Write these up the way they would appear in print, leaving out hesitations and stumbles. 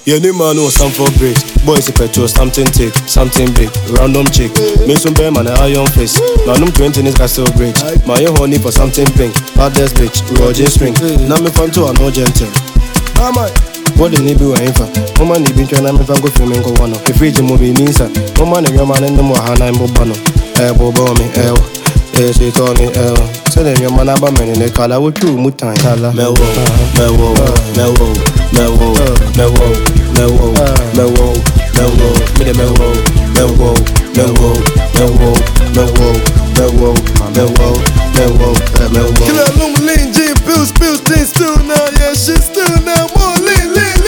Yeah, new man know some for bricks. Boys if petrol, something take, something big, random chick. Make some bear man, a iron face. Now I'm 20 is got still bridge. My honey for something pink. Baddest bitch, Roger string. Now me from to a no gentle. What the nibby were in for? Woman, you been trying to make a go film and go one. If we movie means that. Woman, and your man in the Mohana and Bobano. Bobo me, she told me, tell them your man about men in the color. What you mutan color? Melwo, Melwo, Melwo, Melwo, Melwo, Melwo, Melwo, Melwo, Melwo, Melwo, Melwo, Melwo, Melwo, Melwo, Melwo, Melwo, Melwo. Kill her long lean, Jean, pills, things still now, yeah, shit still now, more lean.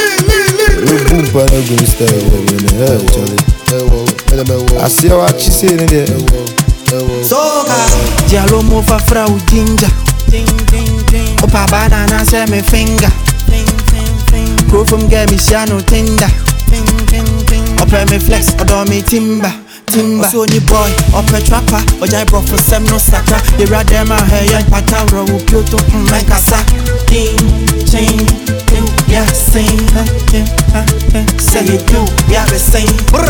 I see what she said in there. Soka, Jalo move frau ginger. Opa banana say me finger. Grow from get me shano tinder. Opa me flex, odo me timber. So ni boy, opa trapper, oja bro for sem no saka. They ride them a hair and pataro kyoto mekasa. Ding, ching, yeah, sing, say it do, yeah, the same.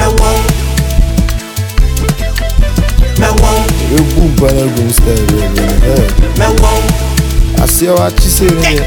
I see what she said in there.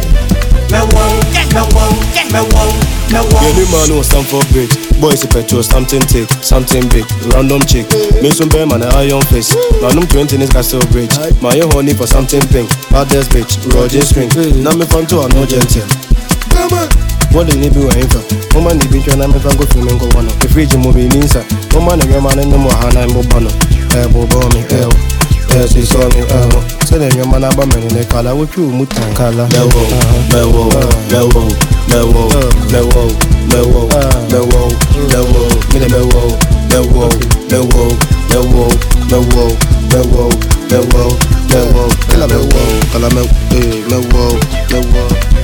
Yeah, new man know some for bricks. Boys if petrol, something take, something big, random chick. Make some bear man, a iron face. Now I'm 20 is got still bridge. My honey for something pink. Baddest bitch, Roger string. Now me from to a no gentle. What the nibby were in for? Woman, you been trying to make a go film and go one. If we movie means that. Woman, and your man in the Mohana and Bobano. Bobo me, she told me, tell them your man about men in the color. What you mutan color? Melwo, Melwo, Melwo, Melwo, Melwo, Melwo, Melwo, Melwo, Melwo, Melwo, Melwo, Melwo, Melwo, Melwo, Melwo, Melwo, Melwo, Calamel, Melwo, Melwo,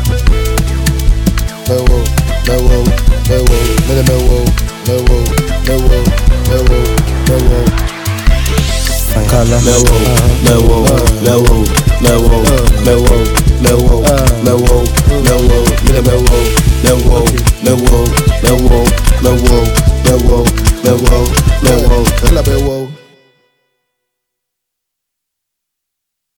Melwo, Melwo, Melwo, Melwo, Melwo, Melwo, Melwo, Melwo. Melwo, Melwo, Melwo, Melwo, Melwo, Melwo, Melwo, Melwo, Melwo, Melwo, Melwo, Melwo, Melwo, Melwo,